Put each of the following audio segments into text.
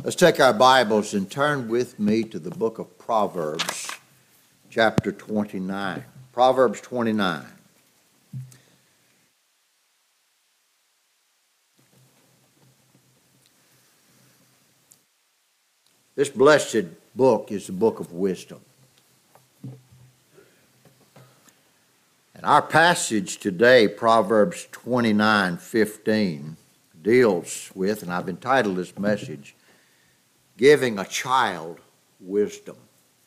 Let's take our Bibles and turn with me to the book of Proverbs, chapter 29. Proverbs 29. This blessed book is the book of wisdom. And our passage today, Proverbs 29:15, deals with, and I've entitled this message, Giving a Child Wisdom.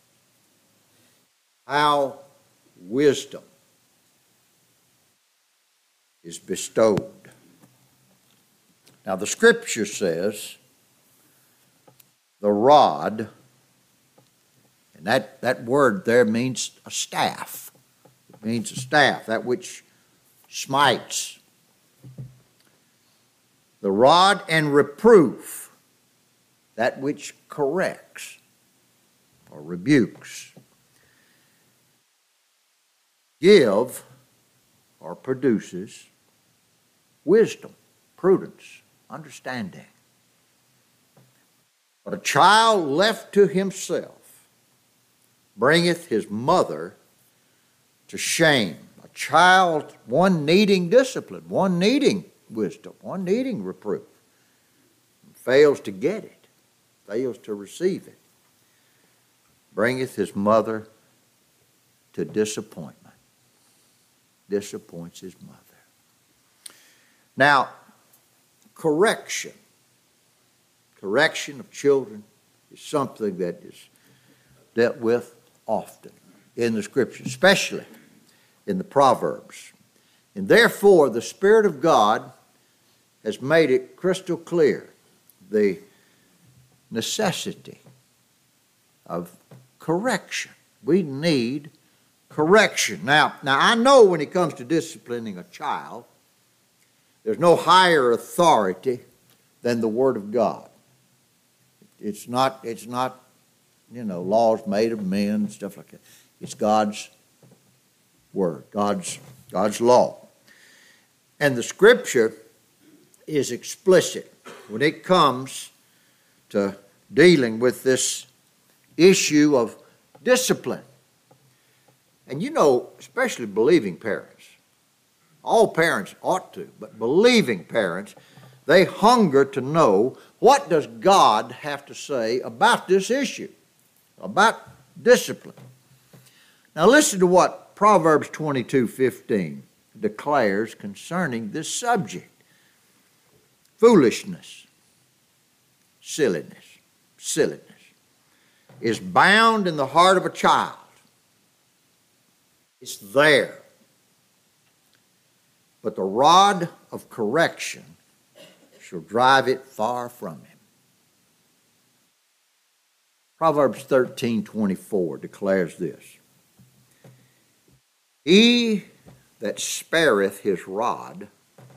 How wisdom is bestowed. Now the scripture says, the rod, and that word there means a staff. It means a staff, that which smites. The rod and reproof, that which corrects or rebukes. Give or produces wisdom, prudence, understanding. But a child left to himself bringeth his mother to shame. A child, one needing discipline, one needing wisdom, one needing reproof, fails to get it, fails to receive it, bringeth his mother to disappointment, disappoints his mother. Now, correction of children is something that is dealt with often in the Scripture, especially in the Proverbs. And therefore, the Spirit of God has made it crystal clear the necessity of correction. We need correction. Now I know when it comes to disciplining a child, there's no higher authority than the Word of God. It's not, laws made of men and stuff like that. It's God's Word, God's law. And the Scripture is explicit when it comes to dealing with this issue of discipline. And especially believing parents, all parents ought to, but believing parents, they hunger to know, what does God have to say about this issue, about discipline? Now listen to what Proverbs 22:15 declares concerning this subject. Foolishness, silliness is bound in the heart of a child. It's there. But the rod of correction shall drive it far from him. Proverbs 13:24 declares this. He that spareth his rod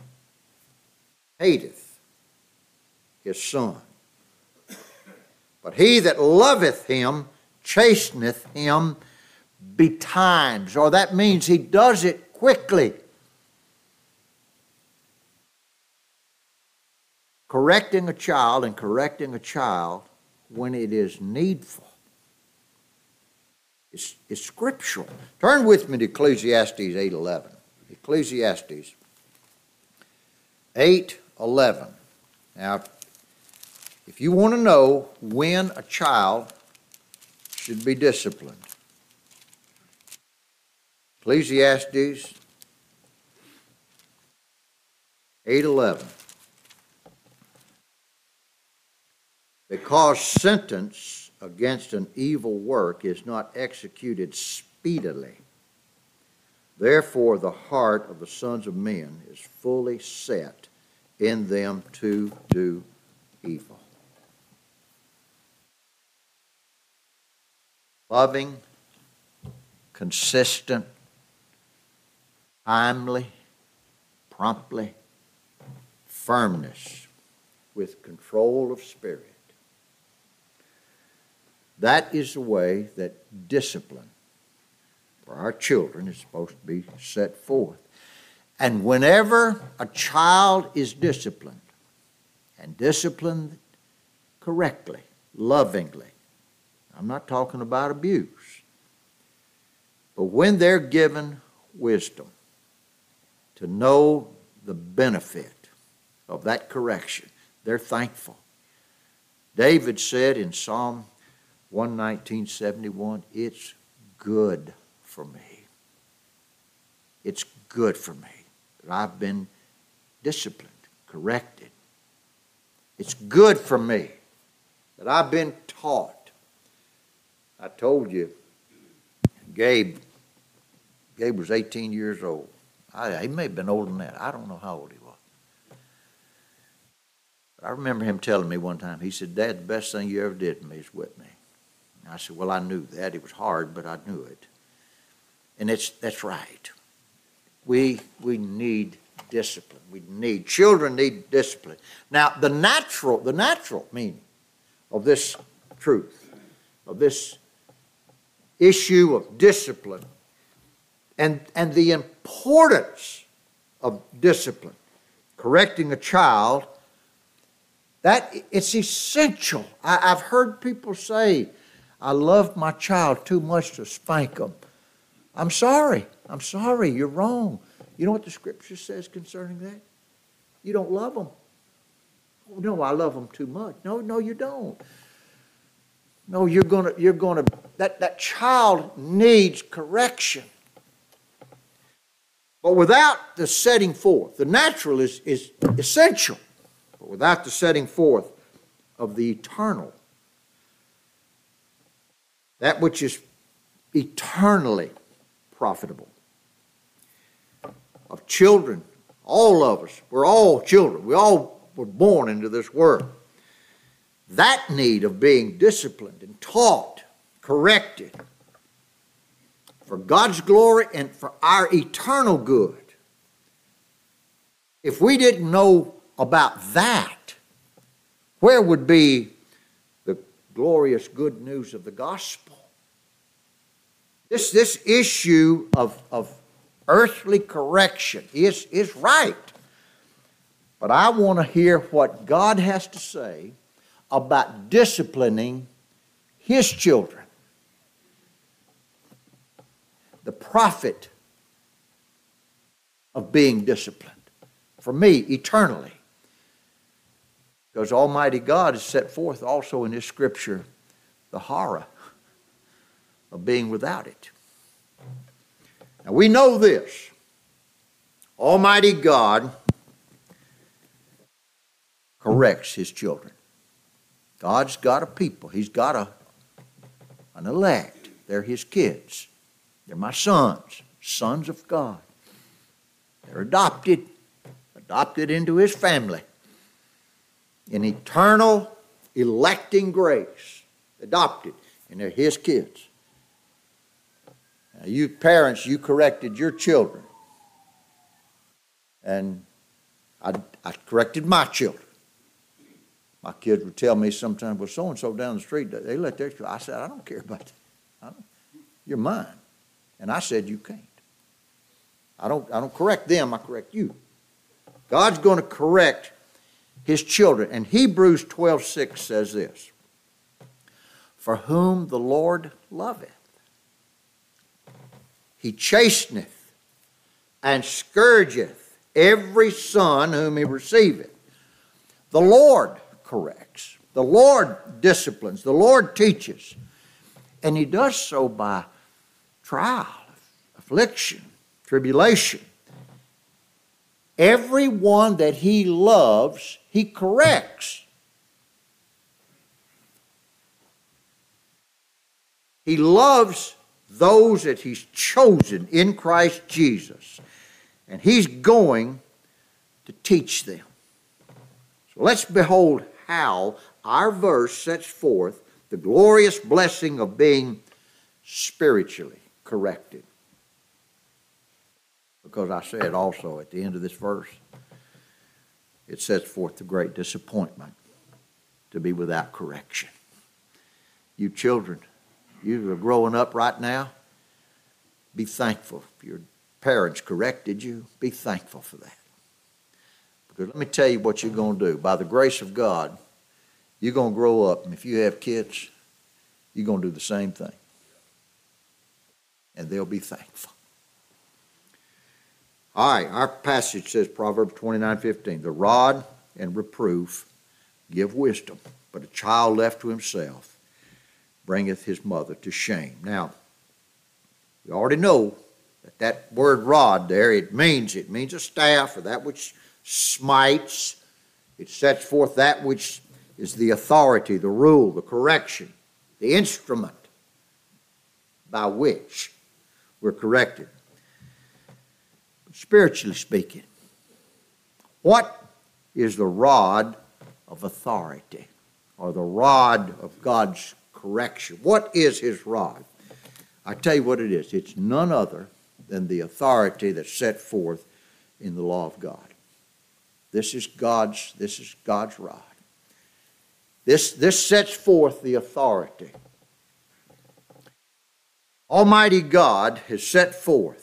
hateth his son, but he that loveth him chasteneth him betimes. Or that means he does it quickly. Correcting a child when it is needful is scriptural. Turn with me to Ecclesiastes 8:11. Ecclesiastes 8:11. Now, if you want to know when a child should be disciplined, Ecclesiastes 8:11. Because sentence against an evil work is not executed speedily, therefore the heart of the sons of men is fully set in them to do evil. Loving, consistent, timely, promptly, firmness with control of spirit. That is the way that discipline for our children is supposed to be set forth. And whenever a child is disciplined, and discipline correctly, lovingly. I'm not talking about abuse. But when they're given wisdom to know the benefit of that correction, they're thankful. David said in Psalm 119:71, it's good for me. It's good for me that I've been disciplined, corrected. It's good for me that I've been taught. I told you, Gabe was 18 years old. He may have been older than that. I don't know how old he was. But I remember him telling me one time, he said, Dad, the best thing you ever did for me is whip me. And I said, well, I knew that. It was hard, but I knew it. And that's right. We need discipline. Children need discipline. Now, the natural meaning of this truth, of this issue of discipline, and the importance of discipline, correcting a child, that it's essential. I've heard people say, I love my child too much to spank them. I'm sorry, you're wrong. You know what the Scripture says concerning that? You don't love them. Oh, no, I love them too much. No, you don't. No, you're gonna. That child needs correction. But without the setting forth, the natural is essential. But without the setting forth of the eternal, that which is eternally profitable, of children, all of us, we're all children. We all were born into this world. That need of being disciplined and taught, corrected, for God's glory and for our eternal good. If we didn't know about that, where would be the glorious good news of the gospel? This issue of earthly correction is right. But I want to hear what God has to say about disciplining His children. The profit of being disciplined. For me, eternally. Because Almighty God has set forth also in His Scripture the horror of being without it. Now we know this. Almighty God corrects His children. God's got a people. He's got an elect. They're His kids. They're my sons of God. They're adopted into His family. In eternal electing grace. Adopted, and they're His kids. Now, you parents, you corrected your children. And I corrected my children. My kids would tell me sometimes, well, so-and-so down the street, they let their children. I said, I don't care about that. You're mine. And I said, you can't. I don't correct them, I correct you. God's going to correct His children. And Hebrews 12:6 says this, for whom the Lord loveth, He chasteneth and scourgeth every son whom He receiveth. The Lord corrects. The Lord disciplines. The Lord teaches. And He does so by trial, affliction, tribulation. Everyone that He loves, He corrects. He loves those that He's chosen in Christ Jesus. And He's going to teach them. So let's behold how our verse sets forth the glorious blessing of being spiritually corrected. Because I said also at the end of this verse, it sets forth the great disappointment to be without correction. You children, you are growing up right now, be thankful. If your parents corrected you, be thankful for that. Because let me tell you what you're going to do. By the grace of God, You're going to grow up, and if you have kids, you're going to do the same thing. And they'll be thankful. All right, our passage says, Proverbs 29:15, the rod and reproof give wisdom, but a child left to himself bringeth his mother to shame. Now, we already know that word rod there, it means a staff, or that which smites. It sets forth that which is the authority, the rule, the correction, the instrument by which we're corrected. Spiritually speaking, what is the rod of authority, or the rod of God's correction? What is his rod? I tell you what it is. It's none other than the authority that's set forth in the law of God. This is God's rod. This sets forth the authority. Almighty God has set forth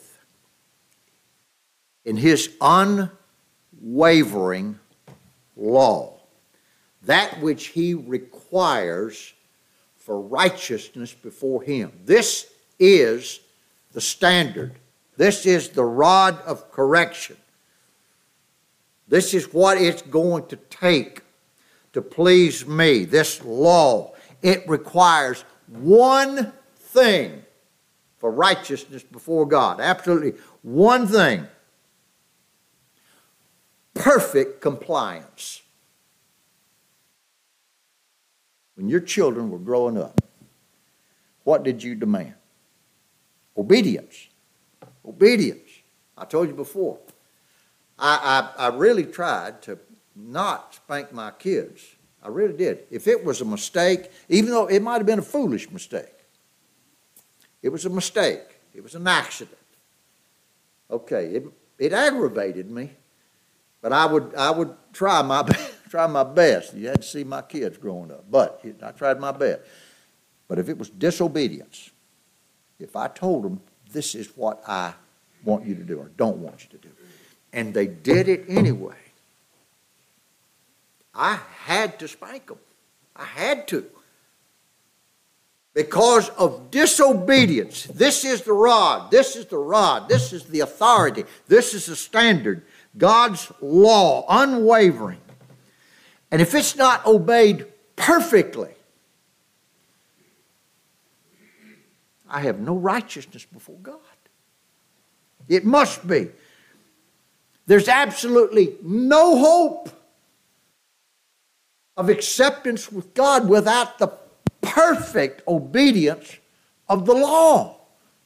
in his unwavering law that which he requires for righteousness before him. This is the standard. This is the rod of correction. This is what it's going to take to please me. This law, it requires one thing for righteousness before God. Absolutely one thing. Perfect compliance. When your children were growing up, what did you demand? Obedience. Obedience. I told you before. I really tried to not spank my kids. I really did. If it was a mistake, even though it might have been a foolish mistake, it was a mistake. It was an accident. Okay, it aggravated me, but I would try my best. You had to see my kids growing up, but I tried my best. But if it was disobedience, if I told them, this is what I want you to do or don't want you to do, and they did it anyway, I had to spank them. I had to. Because of disobedience. This is the rod. This is the rod. This is the authority. This is the standard. God's law, unwavering. And if it's not obeyed perfectly, I have no righteousness before God. It must be. There's absolutely no hope of acceptance with God without the perfect obedience of the law.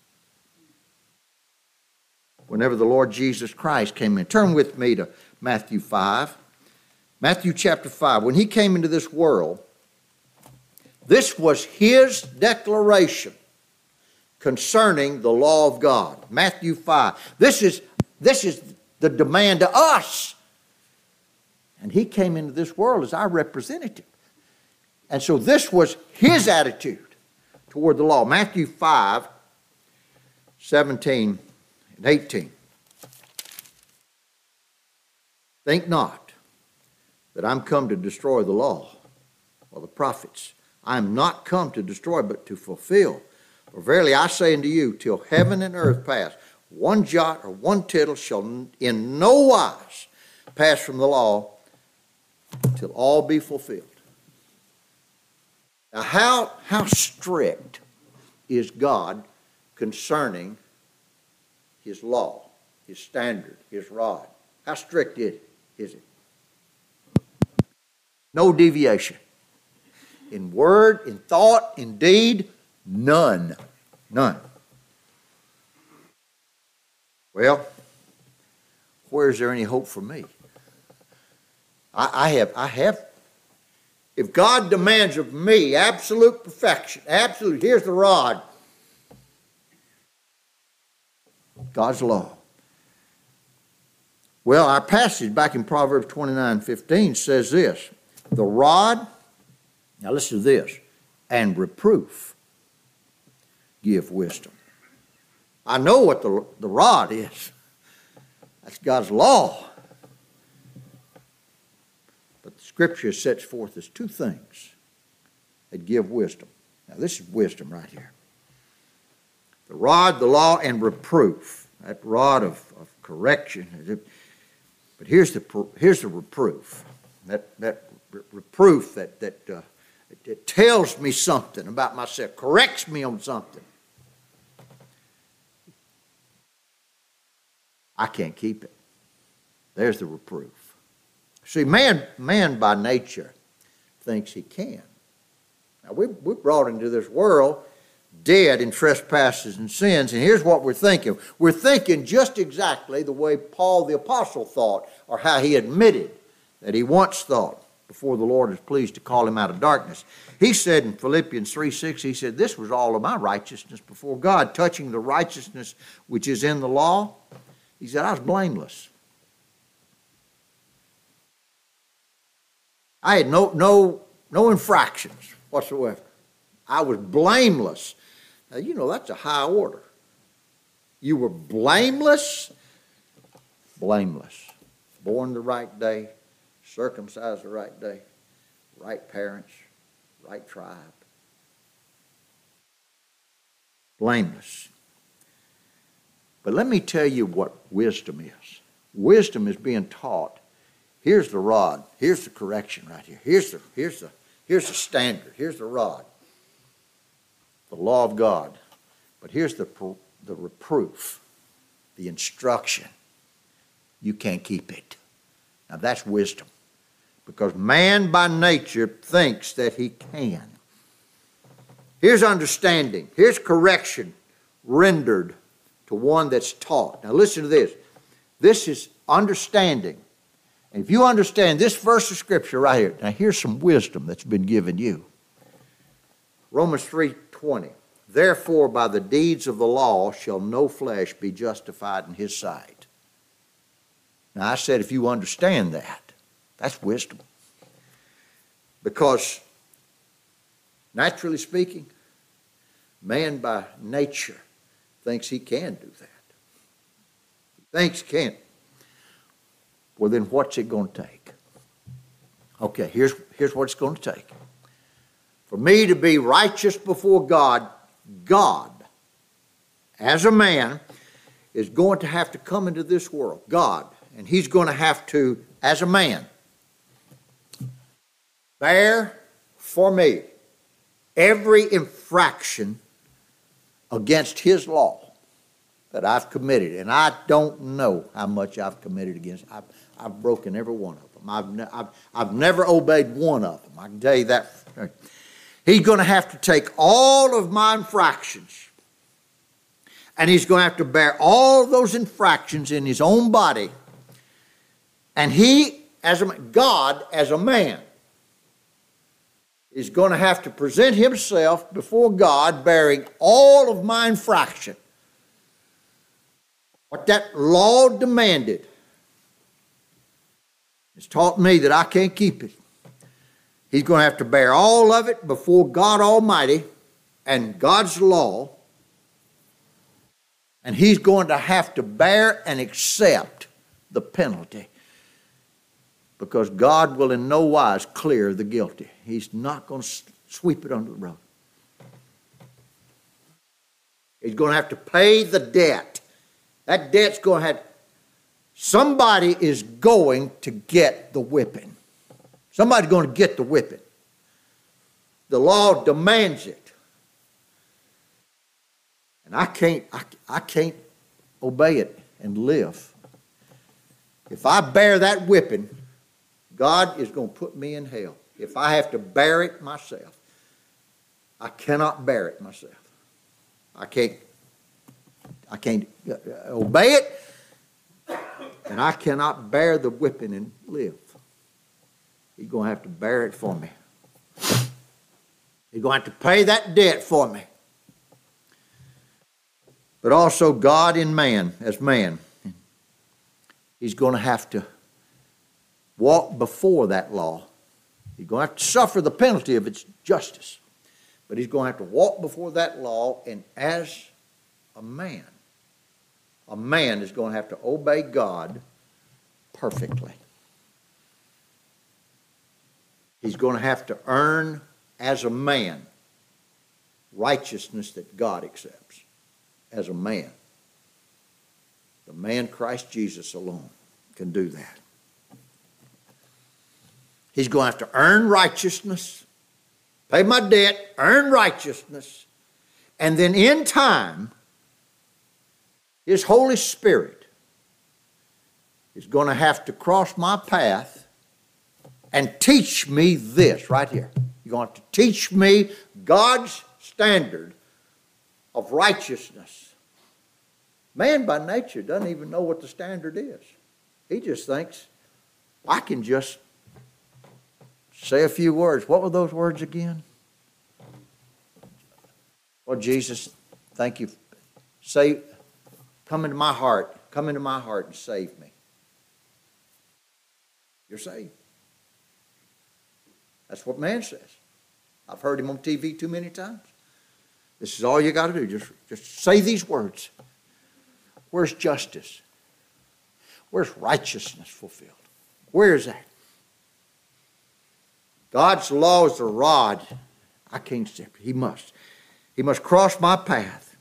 Whenever the Lord Jesus Christ came in, turn with me to Matthew 5. Matthew chapter 5. When he came into this world, this was his declaration concerning the law of God. Matthew 5. This is the demand to us. And he came into this world as our representative. And so this was his attitude toward the law. Matthew 5, 17 and 18. Think not that I'm come to destroy the law or the prophets. I am not come to destroy, but to fulfill. For verily I say unto you, till heaven and earth pass, one jot or one tittle shall in no wise pass from the law till all be fulfilled. Now, how strict is God concerning his law, his standard, his rod? How strict is it? No deviation. In word, in thought, in deed, none. None. Well, where is there any hope for me? I have. If God demands of me absolute perfection, absolute, here's the rod. God's law. Well, our passage back in Proverbs 29:15 says this. The rod, now listen to this, and reproof give wisdom. I know what the rod is. That's God's law. But the Scripture sets forth as two things that give wisdom. Now, this is wisdom right here. The rod, the law, and reproof. That rod of correction. But here's the reproof. That reproof that tells me something about myself, corrects me on something. I can't keep it. There's the reproof. See, man by nature thinks he can. Now, we're brought into this world dead in trespasses and sins, and here's what we're thinking. We're thinking just exactly the way Paul the Apostle thought, or how he admitted that he once thought before the Lord is pleased to call him out of darkness. He said in Philippians 3:6, he said, this was all of my righteousness before God, touching the righteousness which is in the law. He said, I was blameless. I had no infractions whatsoever. I was blameless. Now, you know, that's a high order. You were blameless. Blameless. Born the right day, circumcised the right day, right parents, right tribe. Blameless. But let me tell you what wisdom is. Wisdom is being taught. Here's the rod. Here's the correction right here. Here's the standard. Here's the rod. The law of God. But here's the reproof, the instruction. You can't keep it. Now that's wisdom. Because man by nature thinks that he can. Here's understanding. Here's correction rendered to one that's taught. Now listen to this. This is understanding. And if you understand this verse of Scripture right here, now here's some wisdom that's been given you. Romans 3:20. Therefore, by the deeds of the law shall no flesh be justified in his sight. Now, I said if you understand that, that's wisdom. Because, naturally speaking, man by nature thinks he can do that. He thinks he can. Well, then what's it going to take? Okay, here's what it's going to take. For me to be righteous before God, God, as a man, is going to have to come into this world. God. And he's going to have to, as a man, bear for me every infraction against his law that I've committed. And I don't know how much I've committed against. I've broken every one of them. I've never obeyed one of them. I can tell you that. He's going to have to take all of my infractions, and he's going to have to bear all those infractions in his own body. And he, God as a man, is going to have to present himself before God bearing all of my infraction. What that law demanded has taught me that I can't keep it. He's going to have to bear all of it before God Almighty and God's law. And he's going to have to bear and accept the penalty. Because God will in no wise clear the guilty. He's not going to sweep it under the rug. He's going to have to pay the debt. That debt's going to have... Somebody is going to get the whipping. Somebody's going to get the whipping. The law demands it. And I can't obey it and live. If I bear that whipping, God is going to put me in hell. If I have to bear it myself, I cannot bear it myself. I can't obey it, and I cannot bear the whipping and live. He's going to have to bear it for me. He's going to have to pay that debt for me. But also God in man, as man, he's going to have to walk before that law. He's going to have to suffer the penalty of its justice. But he's going to have to walk before that law, and as a man is going to have to obey God perfectly. He's going to have to earn as a man righteousness that God accepts as a man. The man Christ Jesus alone can do that. He's going to have to earn righteousness, pay my debt, earn righteousness, and then in time, His Holy Spirit is going to have to cross my path and teach me this right here. You're going to have to teach me God's standard of righteousness. Man by nature doesn't even know what the standard is. He just thinks, I can just say a few words. What were those words again? Well, Jesus, thank you. Say, come into my heart. Come into my heart and save me. You're saved. That's what man says. I've heard him on TV too many times. This is all you got to do. Just say these words. Where's justice? Where's righteousness fulfilled? Where is that? God's law is the rod. I can't step it. He must. He must cross my path.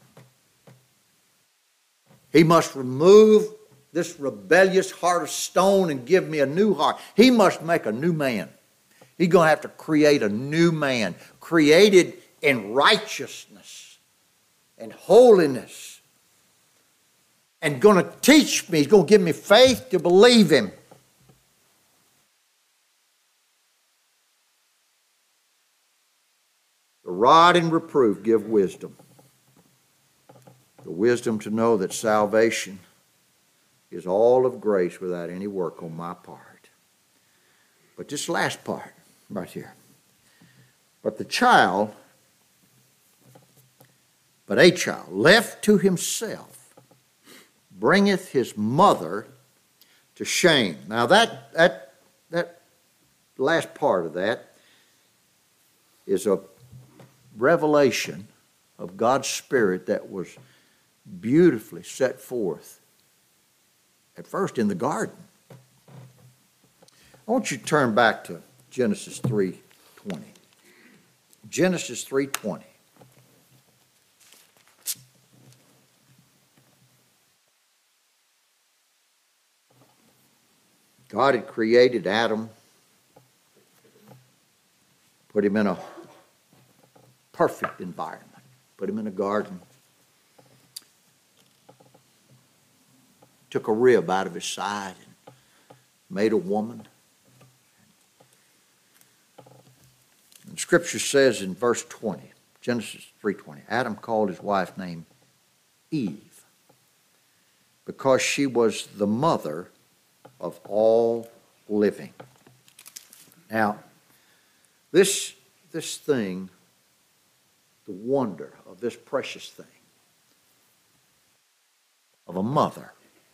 He must remove this rebellious heart of stone and give me a new heart. He must make a new man. He's going to have to create a new man, created in righteousness and holiness, and going to teach me. He's going to give me faith to believe Him. The rod and reproof give wisdom. The wisdom to know that salvation is all of grace without any work on my part. But this last part, right here. But a child left to himself bringeth his mother to shame. Now that last part of that is a revelation of God's Spirit that was beautifully set forth at first in the garden. I want you to turn back to Genesis 3:20. Genesis 3:20. God had created Adam, put him in a perfect environment, put him in a garden, took a rib out of his side and made a woman. And Scripture says in verse 20, Genesis 3:20, Adam called his wife's name Eve because she was the mother of all living. Now, this thing, the wonder of this precious thing, of a mother.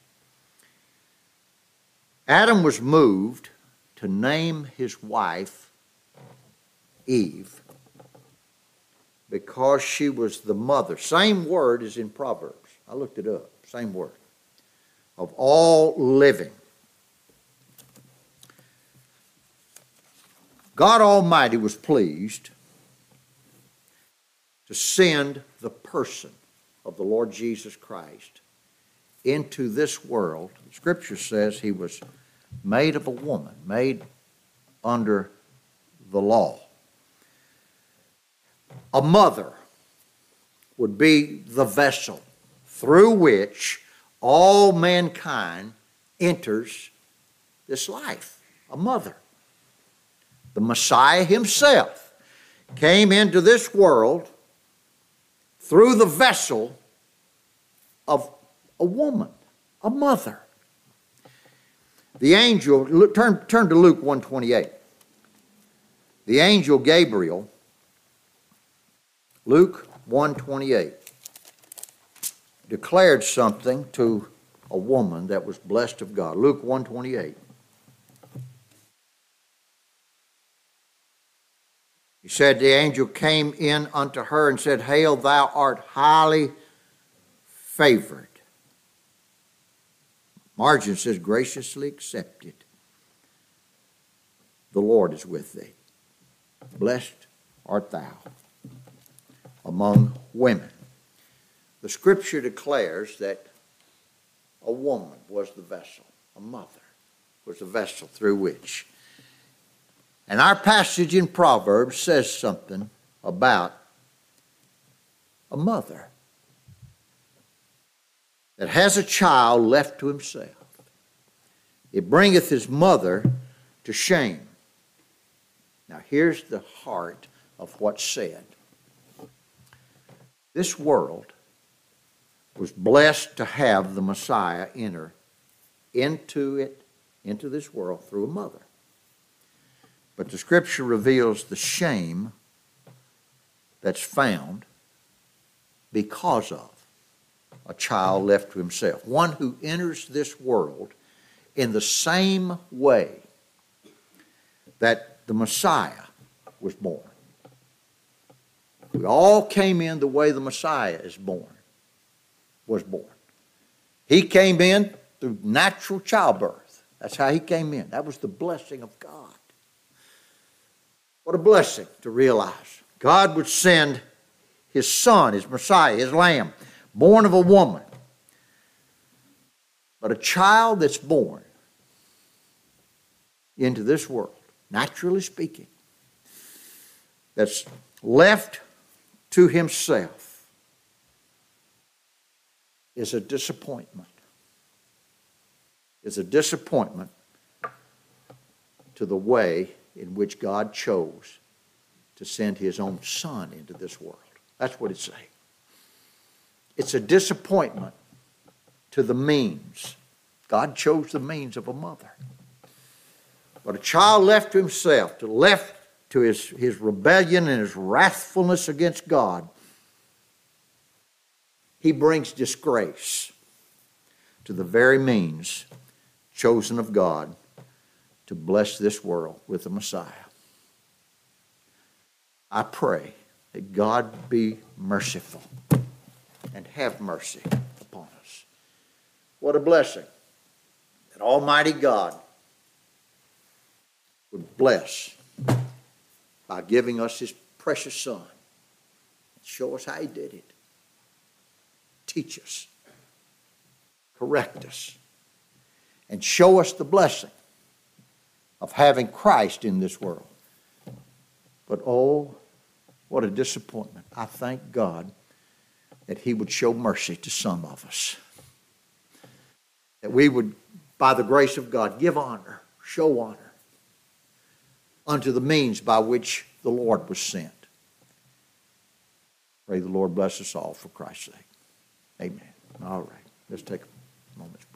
Adam was moved to name his wife Eve because she was the mother. Same word as in Proverbs. I looked it up. Same word. Of all living. God Almighty was pleased to send the person of the Lord Jesus Christ into this world. Scripture says he was made of a woman, made under the law. A mother would be the vessel through which all mankind enters this life. A mother. The Messiah himself came into this world through the vessel of a woman, a mother. The angel, turn to Luke 1:28. The angel Gabriel, Luke 1:28, declared something to a woman that was blessed of God. Luke 1:28. He said, the angel came in unto her and said, Hail, thou art highly favored. Margin says, graciously accepted. The Lord is with thee. Blessed art thou among women. The Scripture declares that a woman was the vessel, a mother was the vessel through which. And our passage in Proverbs says something about a mother that has a child left to himself. It bringeth his mother to shame. Now here's the heart of what's said. This world was blessed to have the Messiah enter into this world through a mother. But the Scripture reveals the shame that's found because of a child left to himself. One who enters this world in the same way that the Messiah was born. We all came in the way the Messiah was born. He came in through natural childbirth. That's how he came in. That was the blessing of God. What a blessing to realize. God would send his son, his Messiah, his lamb, born of a woman. But a child that's born into this world, naturally speaking, that's left to himself, is a disappointment. Is a disappointment to the way in which God chose to send his own son into this world. That's what it's saying. It's a disappointment to the means. God chose the means of a mother. But a child left to himself, left to his rebellion and his wrathfulness against God, he brings disgrace to the very means chosen of God to bless this world with the Messiah. I pray that God be merciful and have mercy upon us. What a blessing that Almighty God would bless by giving us his precious Son. Show us how he did it. Teach us. Correct us. And show us the blessing of having Christ in this world. But oh, what a disappointment. I thank God that he would show mercy to some of us. That we would, by the grace of God, give honor, show honor unto the means by which the Lord was sent. Pray the Lord bless us all for Christ's sake. Amen. All right. Let's take a moment's break.